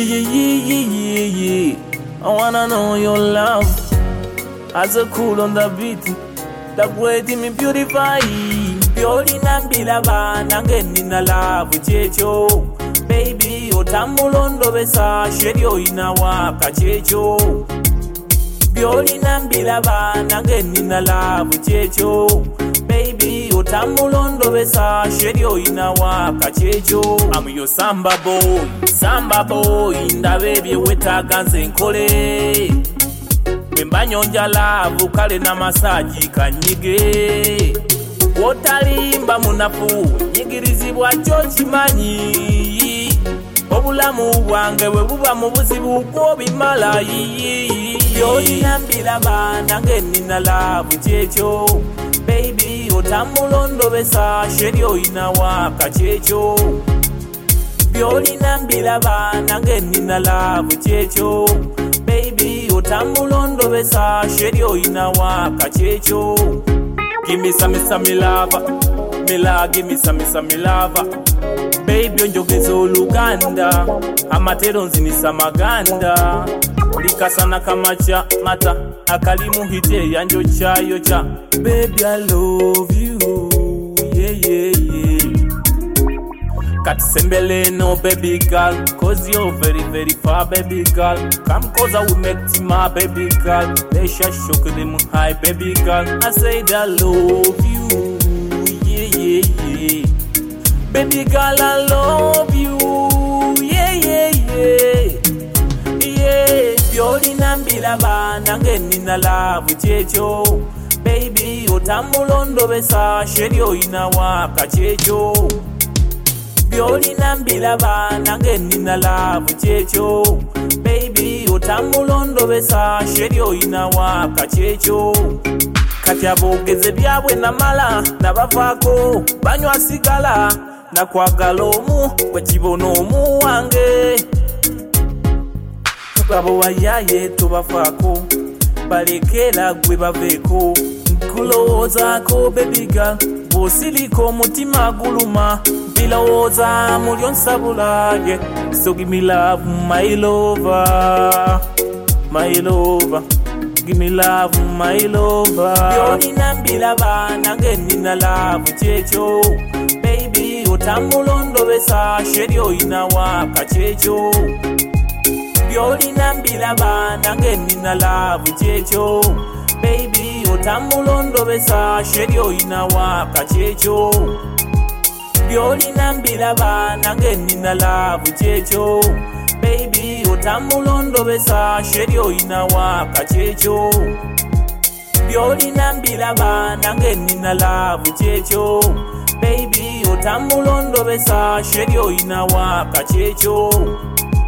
yeah. I wanna know your love. As a cool on the beat, the great in me beautify. Purely nambila ba nange na love checho. Baby, otamulondo besa sherio inawaka checho. Purely nambila ba nange na love checho. Baby, otamulondo besa sherio inawaka checho. I'm your samba boy, inda baby wetaga nze nkole. Bemba nyonja love kale na masaji kanyige. Wotalimba munafu nyigirizibwa kyo kimanyi. Obulamu bwange bwe buba mu buzibu bwo bimala yi. By'olinambira nange nina love kyekyo. Baby, otamulondo besa sherio inawaka kyekyo. By'olinambira nange nina love kyekyo. Baby, otamulondo besa sherio inawaka kyekyo. Give me some lava, give me some lava. Baby, onjogeza oluganda, amatero nzinisa maganda. Olikasana kamacha mata, akalimu hite yanjo chayo cha. Baby, I love you, yeah. Katisembele no baby girl, cause you're very far baby girl. Come cause I will make my baby girl. They shall shock them high baby girl. I say that I love you, yeah. Baby girl, I love you, yeah. Purely nambila ba nange nina love checho. Baby, otamulondo besa sherio inawaka checho. By'olinambira nange nina love kyekyo. Baby, otamulondo besa sherio inawaka kyekyo. Kati aboogeze byabwe namala nabavaako banywa sigala nakwagala omu bwekibona omu wange. Abo bayaye tobafaako balekera gwe baveeko. Nkulowoozaako baby girl bw'osirika omutima guluma. Bilowooza mulyo nsabula, yeah. So give me love, my lover. Give me love, my lover. By'olinambira nange nina love kyekyo. Baby, otamulondo besa sherio inawaka kyekyo. By'olinambira nange nina love kyekyo. Baby, otamulondo besa sherio inawaka kyekyo. By'olinambira nange nina love kyekyo. Baby, otamulondo besa sherio inawaka kyekyo. By'olinambira nange nina love kyekyo. Baby, otamulondo besa sherio inawaka kyekyo.